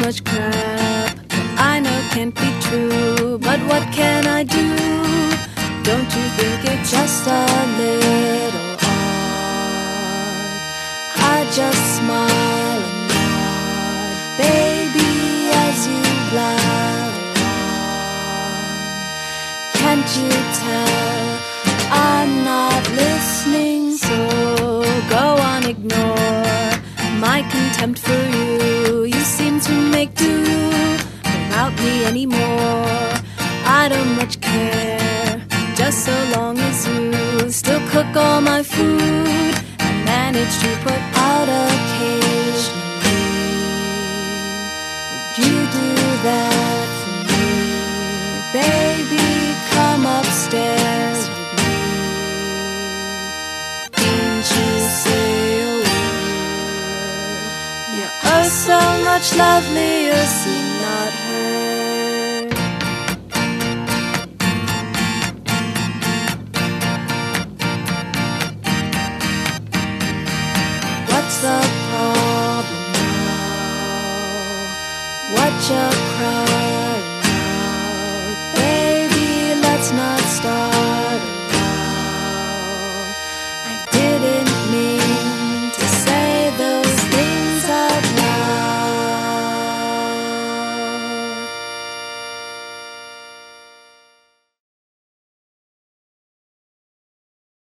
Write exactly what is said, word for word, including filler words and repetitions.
much crap that I know can't be true. But what can I do? Don't you think it's just a little odd? I just smile and nod, baby, as you blab on. Can't you tell I'm not listening? So go on, ignore my contempt for you. You seem to make do without me anymore. I don't much care, just so long as you still cook all my food and manage to put out occasionally. Would you do that for me? Baby, come upstairs with me. Don't you say a word. You're oh so much lovelier seen, not heard. What's the problem now? What you cry?